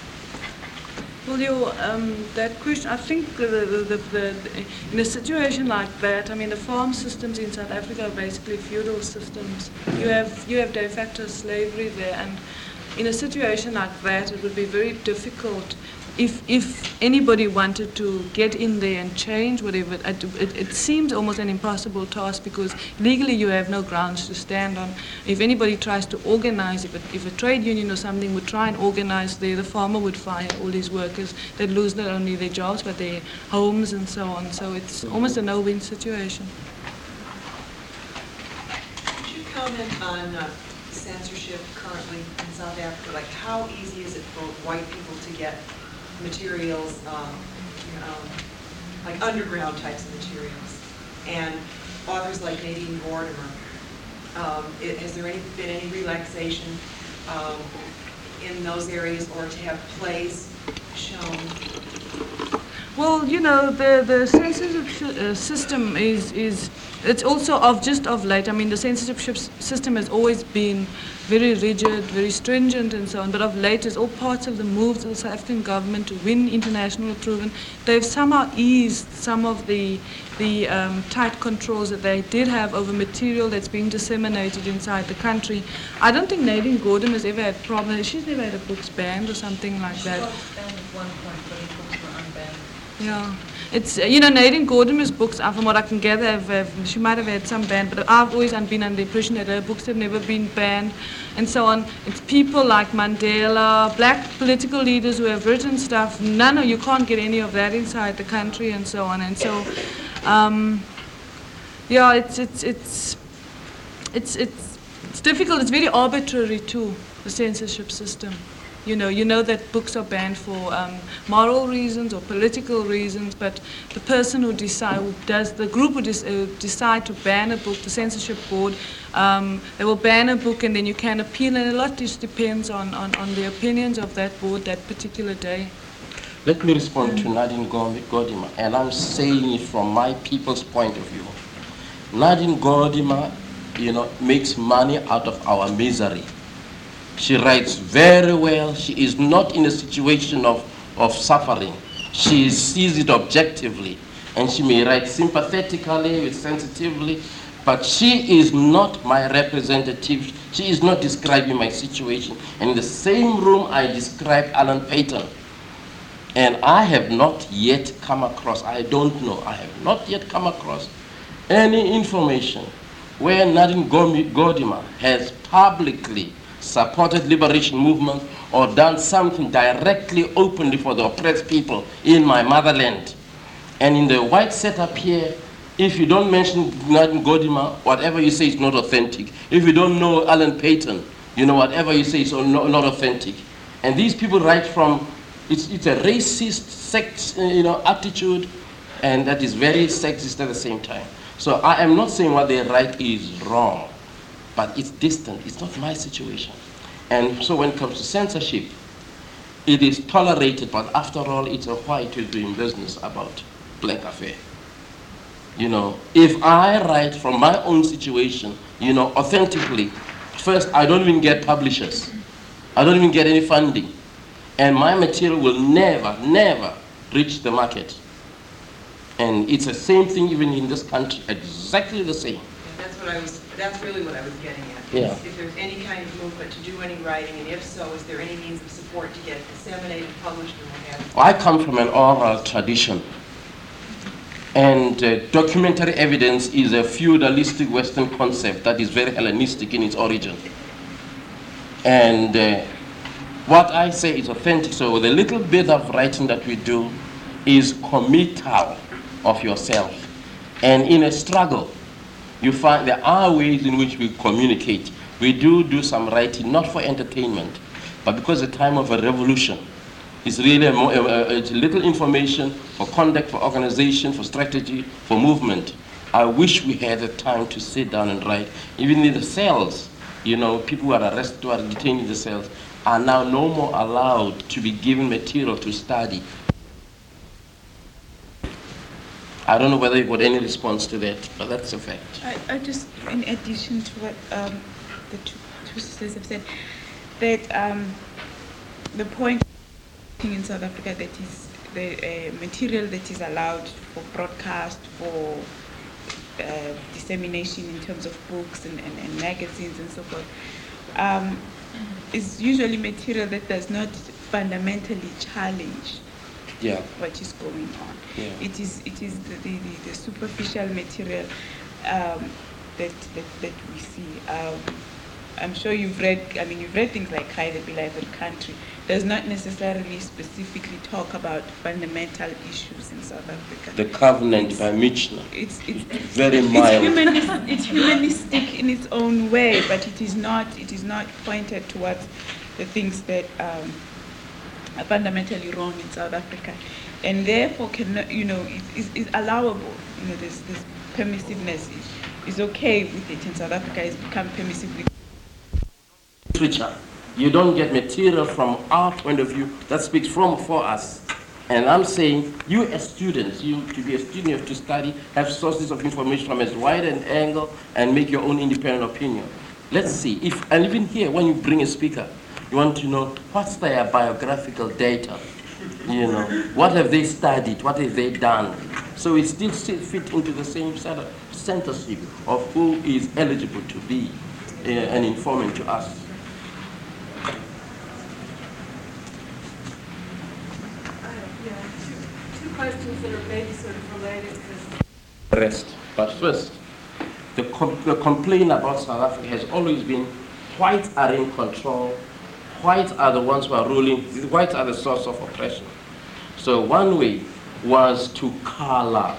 Well, your, um, that question, I think the, the, the, the, in a situation like that, I mean, the farm systems in South Africa are basically feudal systems. You have, you have de facto slavery there, and in a situation like that, it would be very difficult if, if anybody wanted to get in there and change whatever. It, it, it seems almost an impossible task because legally you have no grounds to stand on. If anybody tries to organize, if a, if a trade union or something would try and organize there, the farmer would fire all these workers. They'd lose not only their jobs but their homes and so on. So it's almost a no-win situation. Could you comment on uh, censorship currently in South Africa? Like, how easy is it for white people to get materials, um, um, like underground types of materials, and authors like Nadine Gordimer? Um, it, has there any, been any relaxation um, in those areas, or to have plays shown? Well, you know, the the censorship uh, system is is it's also of just of late. I mean, the censorship system has always been very rigid, very stringent, and so on. But of late, it's all parts of the moves of the South African government to win international approval. They've somehow eased some of the the um, tight controls that they did have over material that's being disseminated inside the country. I don't think Nadine Gordimer has ever had problems. She's never had her books banned or something like that. She was banned at one point, but her books were unbanned. Yeah, it's, uh, you know, Nadine Gordimer's books, uh, from what I can gather, have, have, she might have had some banned, but I've always been under the impression that her books have never been banned, and so on. It's people like Mandela, black political leaders who have written stuff. None of, you can't get any of that inside the country, and so on. And so, um, yeah, it's, it's, it's, it's, it's, it's difficult. It's very arbitrary too, the censorship system. You know, you know that books are banned for um, moral reasons or political reasons, but the person who decide, who does, the group who dis, uh, decide to ban a book, the censorship board, um, they will ban a book and then you can appeal, and a lot just depends on, on, on the opinions of that board that particular day. Let me respond to Nadine Gordimer, and I'm saying it from my people's point of view. Nadine Gordimer, you know, makes money out of our misery. She writes very well. She is not in a situation of, of suffering. She sees it objectively. And she may write sympathetically, sensitively, but she is not my representative. She is not describing my situation. And in the same room, I described Alan Paton. And I have not yet come across, I don't know, I have not yet come across any information where Nadine Gordimer has publicly supported liberation movement or done something directly, openly for the oppressed people in my motherland. And in the white setup here, if you don't mention Nadine Gordimer, whatever you say is not authentic. If you don't know Alan Paton, you know, whatever you say is not, not authentic. And these people write from, it's, it's a racist, sex, you know, attitude, and that is very sexist at the same time. So I am not saying what they write is wrong, but it's distant. It's not my situation. And so when it comes to censorship, it is tolerated, but after all, it's a white who's doing business about black affair. You know, if I write from my own situation, you know, authentically, first, I don't even get publishers. I don't even get any funding. And my material will never, never reach the market. And it's the same thing even in this country, exactly the same. And that's what I was, that's really what I was getting at. Yeah. If there's any kind of movement to do any writing, and if so, is there any means of support to get it disseminated, published, and what have you? I come from an oral tradition. And uh, documentary evidence is a feudalistic Western concept that is very Hellenistic in its origin. And uh, what I say is authentic. So the little bit of writing that we do is committal of yourself. And in a struggle, you find there are ways in which we communicate. We do do some writing, not for entertainment, but because the time of a revolution is really a, more, a, a little information for conduct, for organization, for strategy, for movement. I wish we had the time to sit down and write. Even in the cells, you know, people who are arrested, who are detained in the cells, are now no more allowed to be given material to study. I don't know whether you got any response to that, but that's a fact. I, I just, in addition to what um, the two, two sisters have said, that um, the point in South Africa that is the uh, material that is allowed for broadcast, for uh, dissemination in terms of books and, and, and magazines and so forth, um, is usually material that does not fundamentally challenge Yeah. what is going on. Yeah. It is it is the, the, the, the superficial material um, that, that that we see. Um, I'm sure you've read. I mean, you've read things like "Cry the Beloved Country." Does not necessarily specifically talk about fundamental issues in South Africa. The Covenant by Michener. It's it's Very it's, mild. humanist, it's humanistic in its own way, but it is not it is not pointed towards the things that um, are fundamentally wrong in South Africa, and therefore cannot, you know, it is is allowable. You know, this this permissiveness is, is okay with it in South Africa. It's become permissively. Literature. You don't get material from our point of view that speaks from for us. And I'm saying, you as students, you to be a student, you have to study, have sources of information from as wide an angle, and make your own independent opinion. Let's see, if, and even here, when you bring a speaker, you want to know what's their biographical data, you know, what have they studied, what have they done. So it still fit into the same set of censorship of who is eligible to be uh, an informant to us. Questions that are maybe sort of related to Rest. But first, the, com the complaint about South Africa has always been whites are in control, whites are the ones who are ruling, whites are the source of oppression. So one way was to color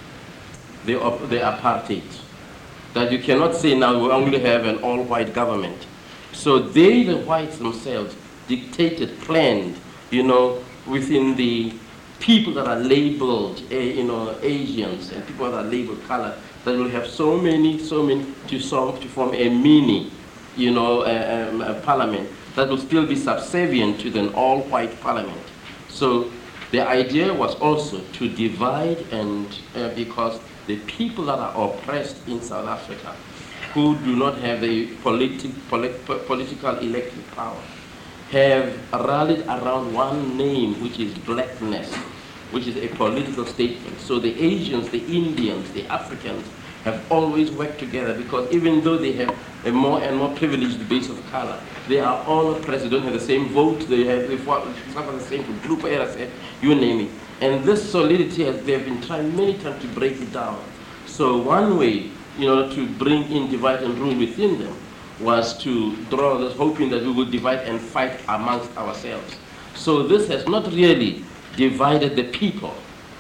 the, the apartheid, that you cannot say now we only have an all-white government. So they, the whites themselves, dictated, planned, you know, within the people that are labeled, uh, you know, Asians and people that are labeled color, that will have so many, so many to, so, to form a mini, you know, uh, um, a parliament that will still be subservient to an all-white parliament. So the idea was also to divide, and uh, because the people that are oppressed in South Africa, who do not have the politi polit political elected power, have rallied around one name, which is blackness, which is a political statement. So the Asians, the Indians, the Africans have always worked together, because even though they have a more and more privileged base of color, they are all oppressed. They don't have the same vote, they have they suffer the same group errors, you name it. And this solidity, has, they have been trying many times to break it down. So one way, you know, to bring in divide and rule within them was to draw this, hoping that we would divide and fight amongst ourselves. So this has not really divided the people.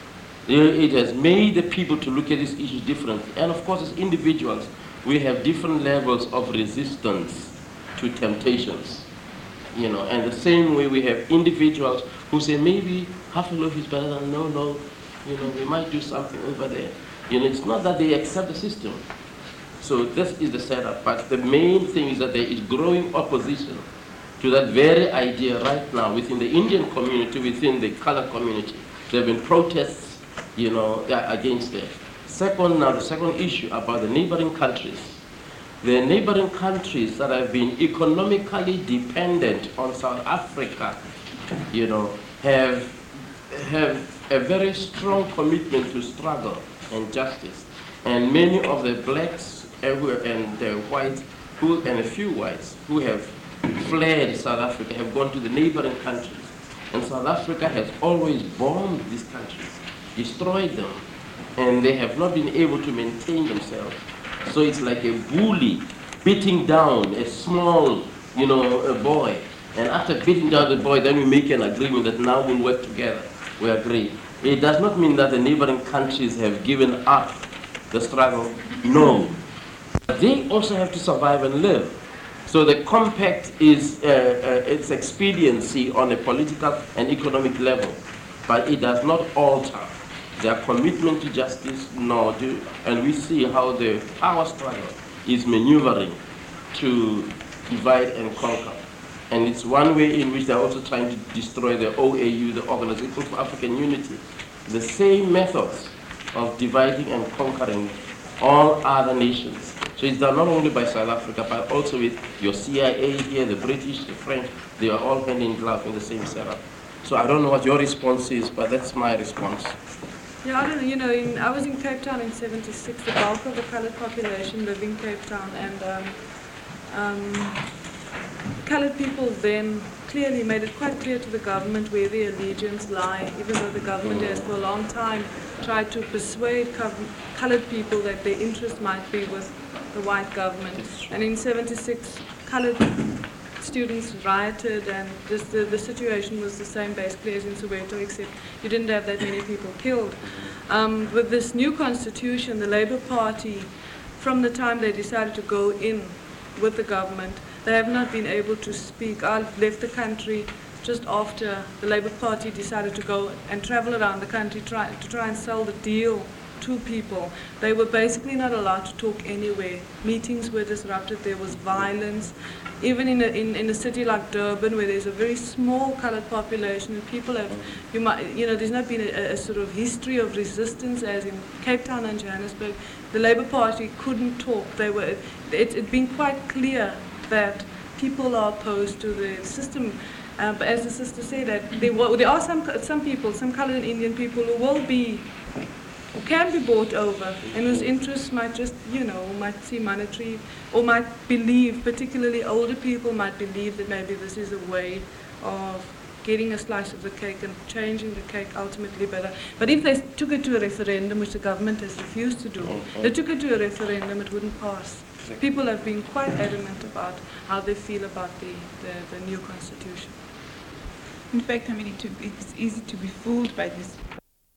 It has made the people to look at these issues differently. And of course, as individuals, we have different levels of resistance to temptations. You know, and the same way we have individuals who say, maybe half a loaf is better than no loaf. You know, we might do something over there. You know, it's not that they accept the system. So this is the setup. But the main thing is that there is growing opposition to that very idea right now within the Indian community, within the colored community. There have been protests, you know, against it. Second, now the second issue about the neighboring countries. The neighboring countries that have been economically dependent on South Africa, you know, have, have a very strong commitment to struggle and justice. And many of the blacks and the whites, who, and a few whites, who have fled South Africa have gone to the neighboring countries. And South Africa has always bombed these countries, destroyed them, and they have not been able to maintain themselves. So it's like a bully beating down a small, you know, a boy. And after beating down the boy, then we make an agreement that now we'll work together. We agree. It does not mean that the neighboring countries have given up the struggle. No. But they also have to survive and live. So the compact is uh, uh, its expediency on a political and economic level, but it does not alter their commitment to justice, nor do, and we see how the power struggle is maneuvering to divide and conquer. And it's one way in which they're also trying to destroy the O A U, the Organization for African Unity. The same methods of dividing and conquering all other nations. So it's done not only by South Africa, but also with your C I A here, the British, the French. They are all hand in glove in the same setup. So I don't know what your response is, but that's my response. Yeah, I don't know, you know, in, I was in Cape Town in seventy-six, the bulk of the coloured population lived in Cape Town, and um, um, coloured people then clearly made it quite clear to the government where their allegiance lie, even though the government has for a long time tried to persuade coloured people that their interest might be with the white government. And in seventy-six, coloured students rioted, and this, the, the situation was the same basically as in Soweto, except you didn't have that many people killed. Um, with this new constitution, the Labour Party, from the time they decided to go in with the government, they have not been able to speak. I left the country just after the Labour Party decided to go and travel around the country try, to try and sell the deal to people. They were basically not allowed to talk anywhere. Meetings were disrupted, there was violence. Even in a, in, in a city like Durban, where there's a very small coloured population, and people have, you might, you know, there's not been a, a sort of history of resistance as in Cape Town and Johannesburg. The Labour Party couldn't talk. They were, it, it'd been quite clear that people are opposed to the system. Uh, but as the sister said, that there, were, there are some some people, some coloured and Indian people who will be, who can be bought over, and whose interests might just, you know, might see monetary, or might believe, particularly older people might believe that maybe this is a way of getting a slice of the cake and changing the cake ultimately better. But if they took it to a referendum, which the government has refused to do, they took it to a referendum, it wouldn't pass. People have been quite adamant about how they feel about the, the, the new constitution. In fact, I mean, it, it's easy to be fooled by this